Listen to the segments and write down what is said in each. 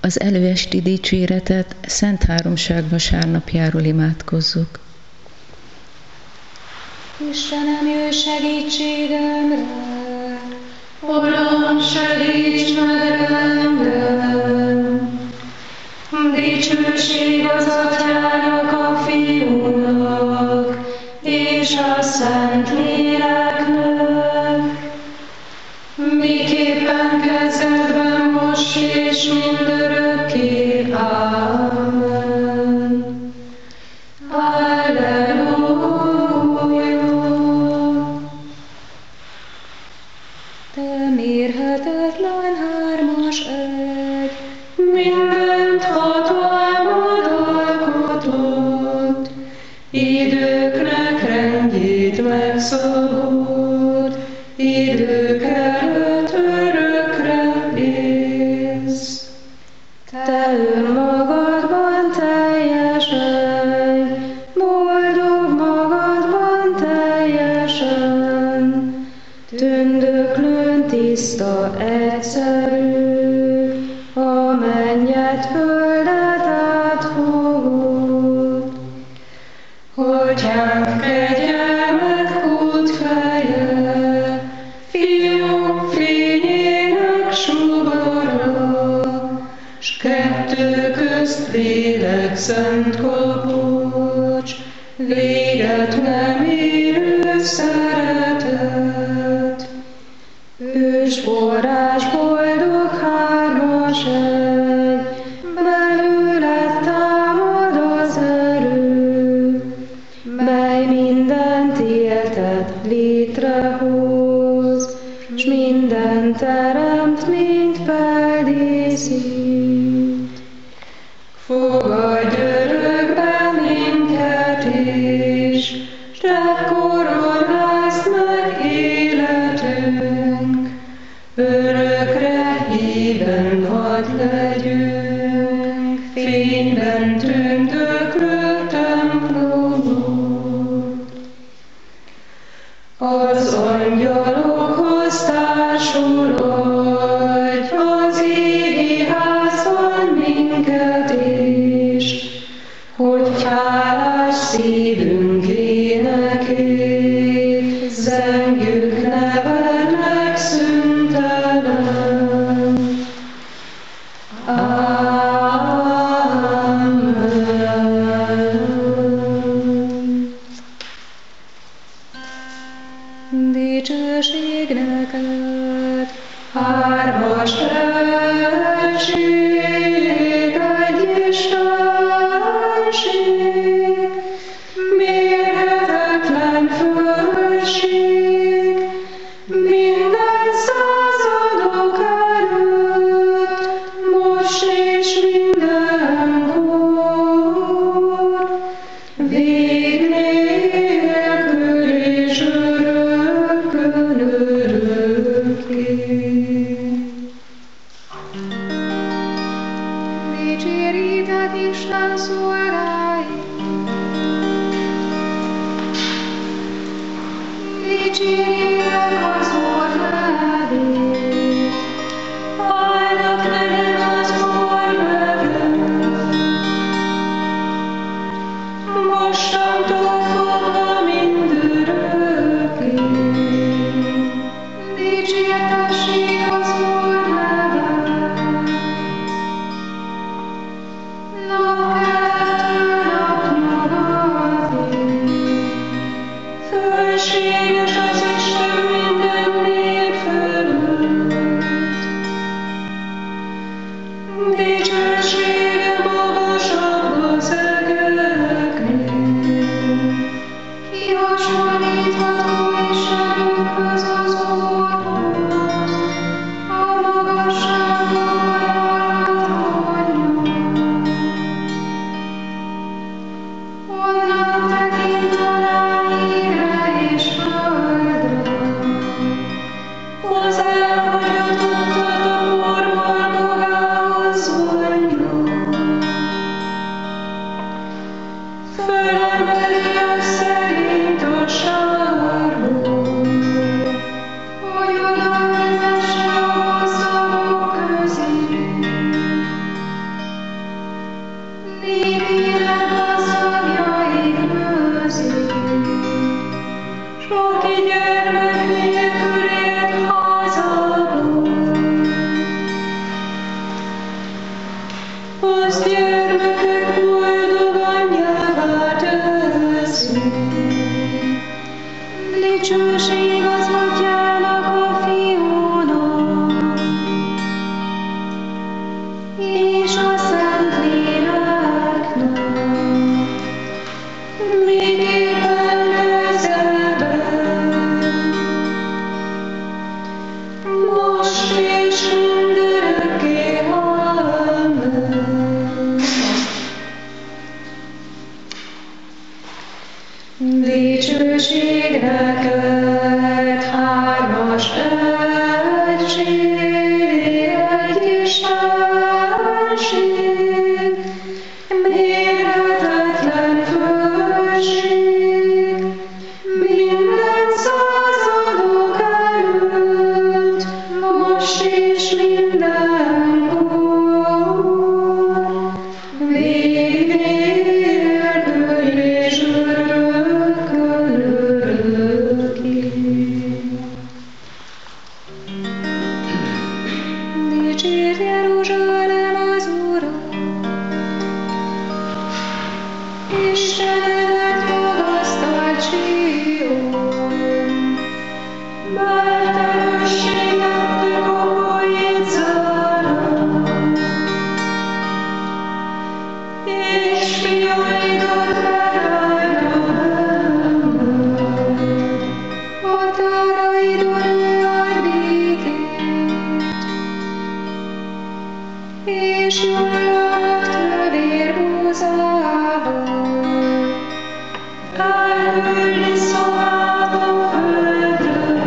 Az előesti dicséretet Szent Háromság vasárnapjáról imádkozzuk. Istenem, jöjj segítségemre! Uram, segíts meg engem! Dicsőség az Atyának, a Fiúnak, és a Szentléleknek, miképpen kezdetben, most és mindörökké. Amen. Alleluja! Te mérhetetlen hármas egy, mindent hatalmad alkotott, időknek rendjét megszabod, idők előtt örökre élsz. Te önmagadban teljesen, boldog magadban teljesen, tündöklőn tiszta, egyszerű, a mennyet, földet átfogod. Atyánk kegyelmet kútfeje, Fiúk fényének sugara, s kettő közt lélek szent kapocs, véget nem érő szeretet. Ős forrás boldog hármas egy, belőled támad az erő, mely mindent éltet létrehoz, s minden teremt, mint feldíszít. Fogadj örökbe minket is, s te koronázd meg életünk, örökre híven hadd legyünk, fényben tündöklő templomod. Az angyalokhoz társulodj, az égi házban minket is, hogy hálás szívünk énekét, zengjük nevednek szüntelen. Amen. Dicsőség neked, hármas egység, egy Istenség, mérhetetlen földség, minden századok előtt, most és mindenkor, vég nélkül és örökkön örökké. Dicséritek Isten szolgáit! Dicséritek az Úr nevét! Áldott legyen az Úr neve! Mostantól fogva mindörökké. Dicsértessék az Úr neve! Napkeltől napnyugatig, fölséges az Isten minden most és mindenkor, vég nélkül és örökkön örökké. Dicsérd Jeruzsálem az Urat, Istenedet magasztald Sion, mert erősségednek okoit zárat, és fiaidat megállja benned, határaidon ő ad békét, és jullanak tövér búzában, elküldi szavát a földre.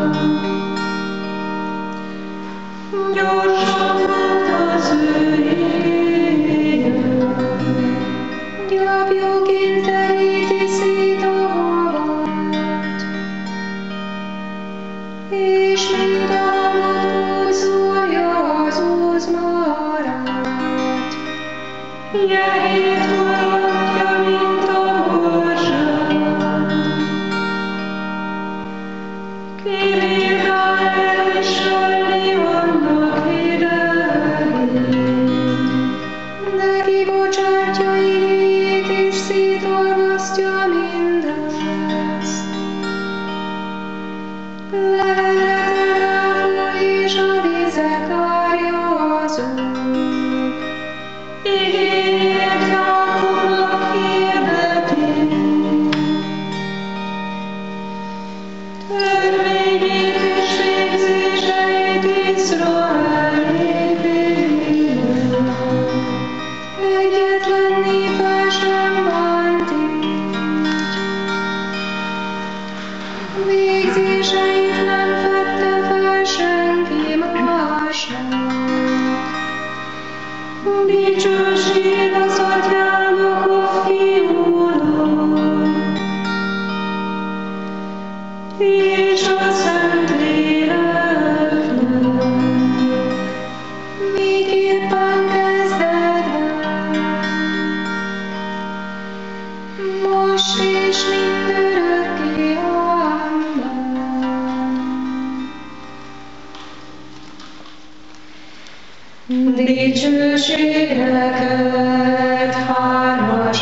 Gyorsan fut az ő égen, gyapjóként teríti szét a havat, és mint a havat puszolja az úzmarát, jehét forgatja, mint a morzsát. Kibírná elviselni annak hidegét, de kibocsátja igéjét és szétolvasztja mindezt. Lelked elfúj és a vizek árja azok, igényét Jákobnak hirdeti. Törvényét és végzéseit Izrael népének, egyetlen néppel sem bánt így. Végzéseit nem fedte fel senki másnak. Dicsőség az Atyának, a Fiúnak, és a Szentléleknek, miképpen kezdetben, most és mindörökké. Amen. Dicsőség neked, hármas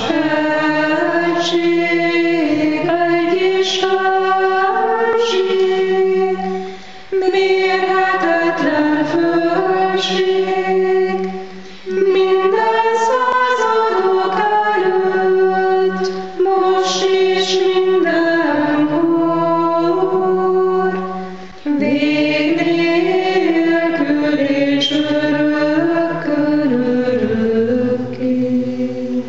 egység, egy istenség, mérhetetlen fölség, minden századok előtt, most és mindenkor, vég nélkül és örökkön örökké.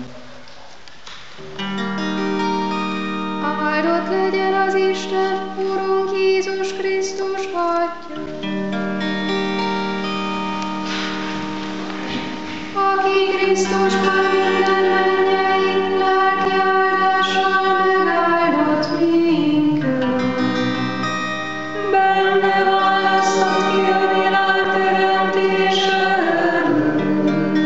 Áldott legyen az Isten, Urunk Jézus Krisztus Atya, aki Krisztusban minden mennyei lelki áldással megáldott minket. Benne választott ki a világ teremtése előtt,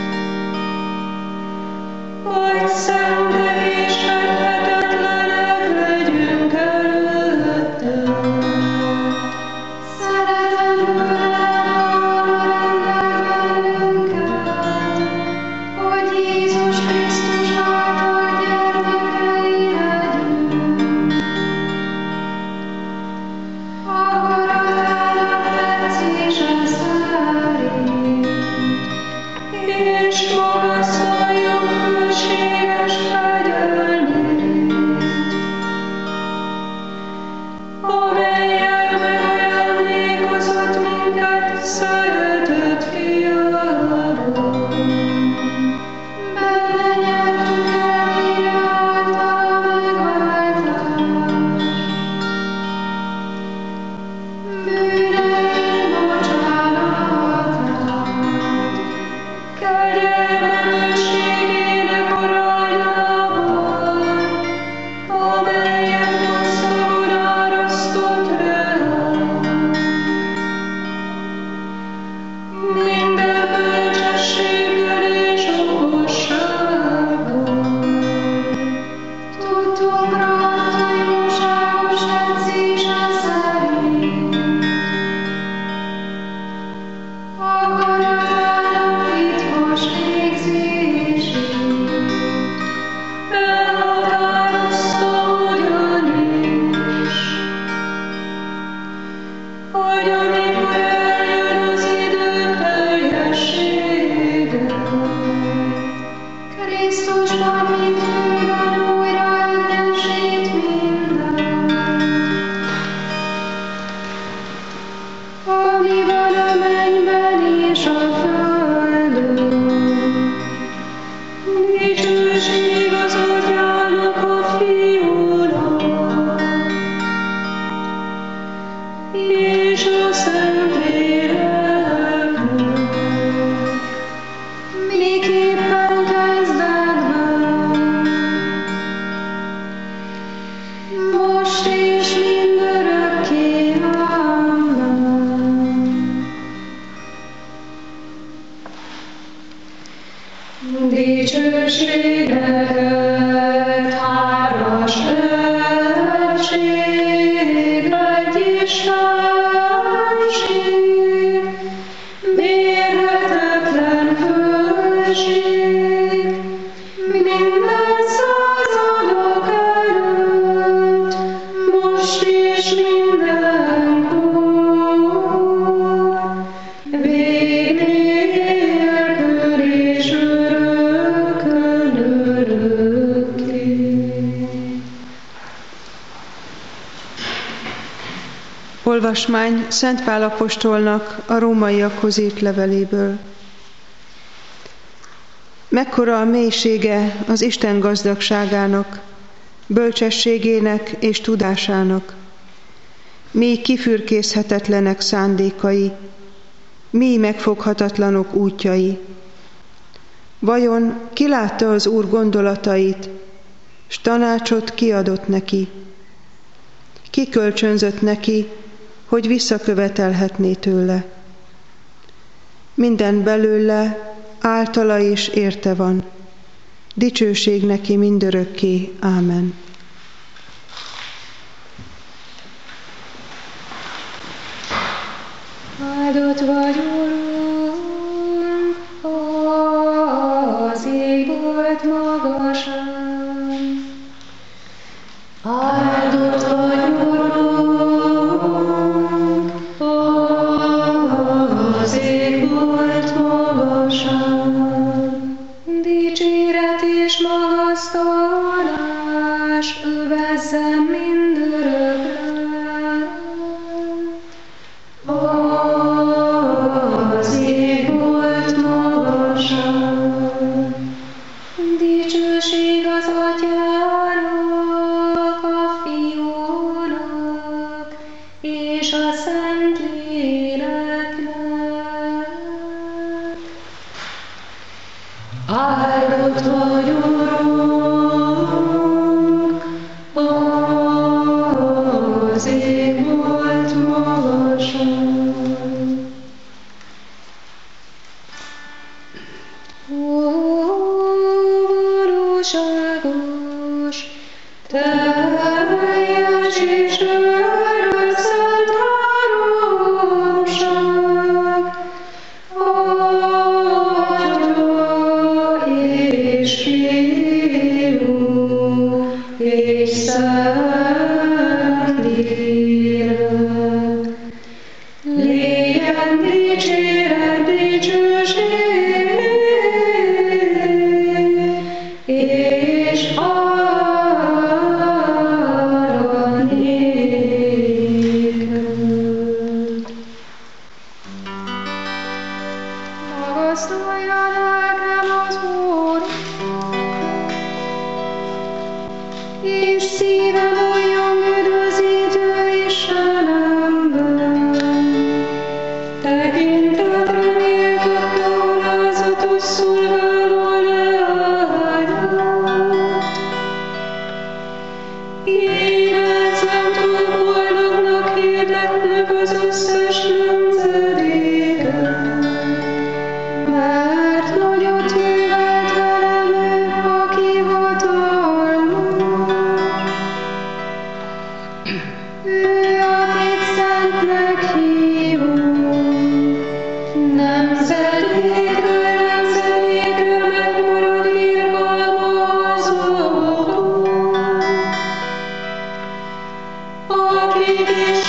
hogy szentek és fedhetetlenek legyünk előtte. Szeretetből elvallal bennünket, hogy Jézus Krisztus által gyermekei legyünk. Akaratának tetszése szerint, és magasztaljuk hűséges kegyelmét, amellyel megajándékozott minket szeretett fiában. Benne nyertük el híre által a megváltást, bűneink bocsánatát, kegyelmességének arányában, amelyet hosszabban árasztott ránk. Dicsőség neked, hármas egység, egy Istenség, mérhetetlen földség, minden századok előtt, most és mindenkor, vég nélkül és örökkön örökké. Olvasmány Szent Pál apostolnak a rómaiakhoz írt leveléből. Mekkora a mélysége az Isten gazdagságának, bölcsességének és tudásának, mély kifürkészhetetlenek szándékai, mély megfoghatatlanok útjai. Vajon ki látta az Úr gondolatait, s tanácsot kiadott neki? Ki kölcsönzött neki, hogy visszakövetelhetné tőle? Minden belőle, általa és érte van. Dicsőség neki mindörökké. Ámen. Áldott vagy, Urunk, az ég volt magasan. Áldott vagy, Urunk, az ég volt magasan. Dicséret és magasztalás övezzen mindörökre. Az ég volt magasan. Dicsőség az Atyának, a Fiúnak és a Szentléleknek. Áldott vagy, Urunk, az ég volt magasan. Ó, valóságos, teljes és örök szent háromság, Atya és Fiú és Szentlélek. Légyen dicséret, dicsőség, és hála néked. Magasztalja lelkem az Úr, és szívem újjong üdvözítő Istenemben. Tekintetre méltott tálázatos szolgáló leányát. Énezzem túl boldognak hirdetnek az összes nemzedéken, mert nagyot művelt velem ő, aki hatalmas. Ő, akit szentnek hívunk, nemzedékről nemzedékre megmarad irgalma azokról, akik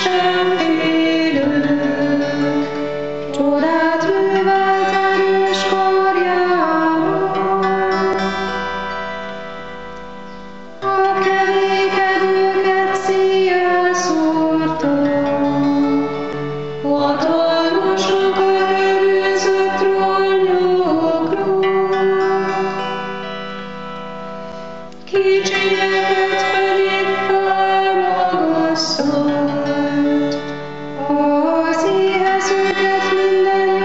istenfélők, csodát művelt erős karjával. A kemékedőket széjjel szórta, hatalmasok a erőzött rollyokról. Kicsinyeket pedig felmagasztott, az éhezőket minden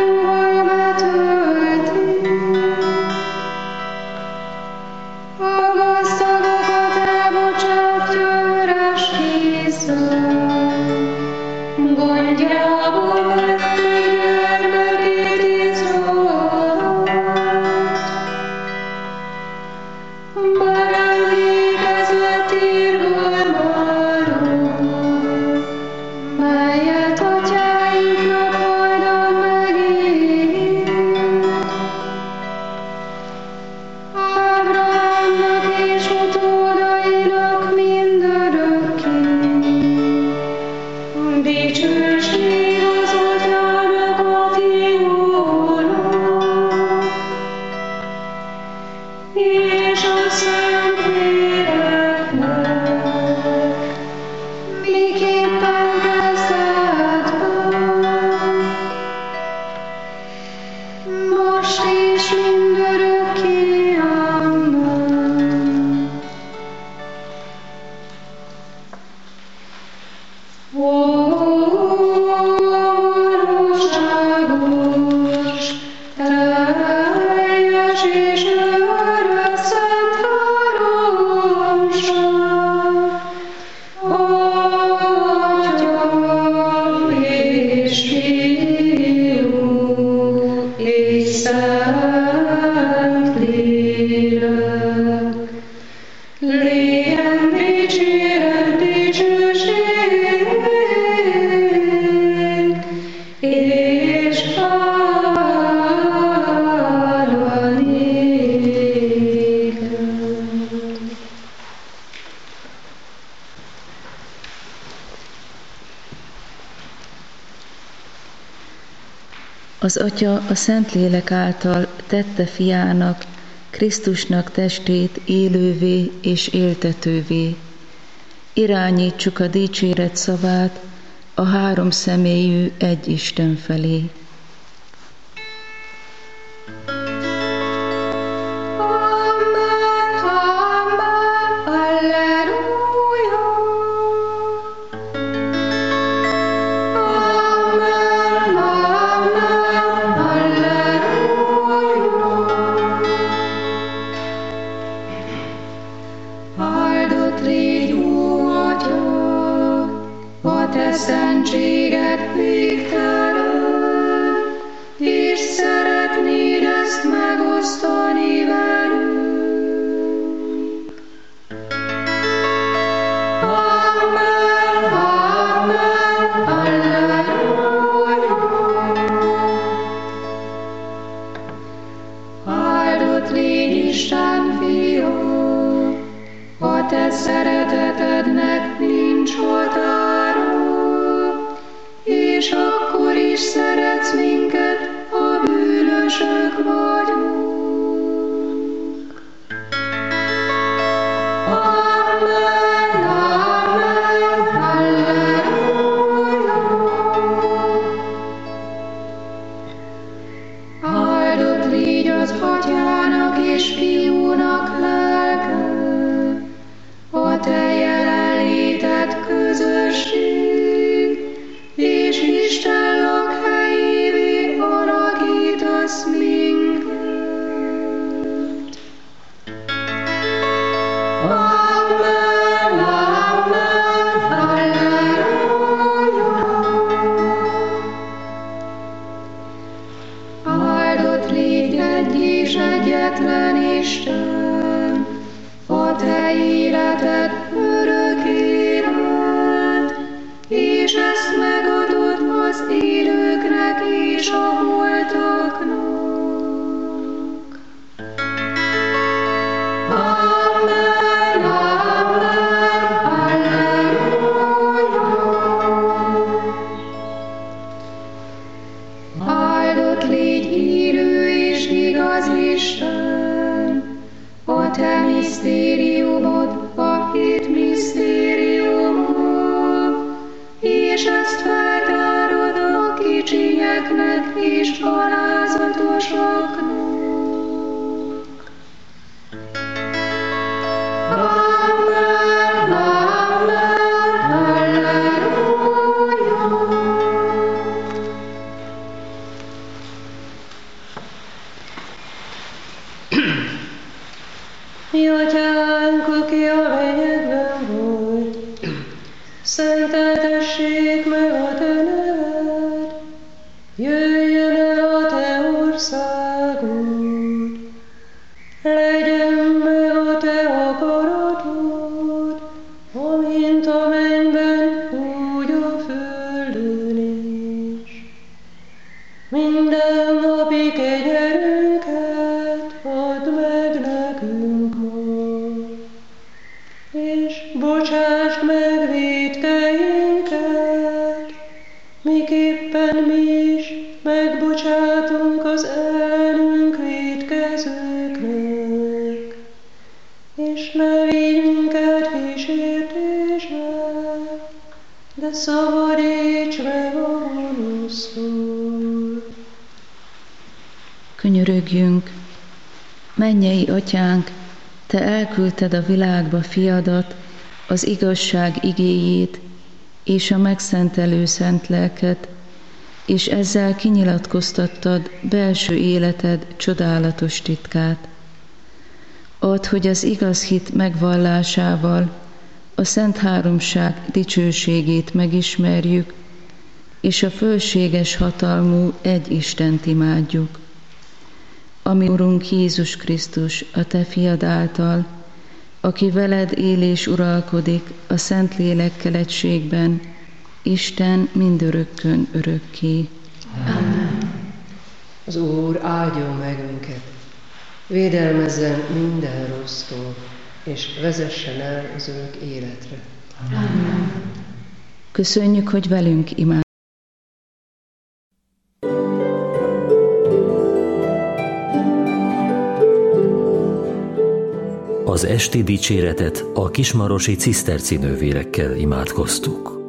Szent Lélek, lélyen dicséret, dicsőség, és hála néked. Az Atya a Szentlélek által tette fiának, Krisztusnak testét élővé és éltetővé. Irányítsuk a dicséret szavát a három személyű egy Isten felé. Szentséged végtelen, és szeretnéd ezt megosztani velünk. Amen, amen, alleluja. Áldott légy Isten fia, a te szeretetednek nincs határa, és akkor is szeretsz minket, ha bűnösök vagyunk. Amen, amen, alleluja. Áldott légy az Atyának és Fiúnak lelke, a te jelenléted közösség, és Isten lakhelyévé alakítasz minket. Amen, amen, alleluja. Áldott légy egy és egyetlen Isten, a te életed örök élet, és ezt megadod az élőknek és a holtaknak. Amen, amen, alleluja. Áldott légy élő és igaz Isten, a te misztériumod, a 7 misztériumod, és ezt feltárod a kicsinyeknek és alázatosoknak. Amen, amen, alleluja. Mi Atyánk, aki a mennyekben vagy, szenteltessék meg a te neved, jöjjön el a te országod, legyen meg a te akaratod, amint a mennyben, úgy a földön is. Minden napi kenyerünket add meg nekünk ma, és bocsásd meg vétkeinket, miképpen mi is megbocsátunk az ellenünk vétkezőknek, és ne vigy minket kísértésbe, de szabadíts meg a gonosztól. Könyörögjünk, mennyei Atyánk, te elküldted a világba fiadat, az igazság igéjét és a megszentelő szent lelket, és ezzel kinyilatkoztattad belső életed csodálatos titkát. Add, hogy az igaz hit megvallásával a Szent Háromság dicsőségét megismerjük, és a fölséges hatalmú egy Istent imádjuk. ami Urunk Jézus Krisztus, a Te fiad által, aki veled él és uralkodik a Szentlélekkel egységben, Isten mindörökkön örökké. Amen. Az Úr áldjon meg minket, védelmezzen minden rossztól, és vezessen el az örök életre. Amen. Köszönjük, hogy velünk imád. Az esti dicséretet a kismarosi ciszterci nővérekkel imádkoztuk.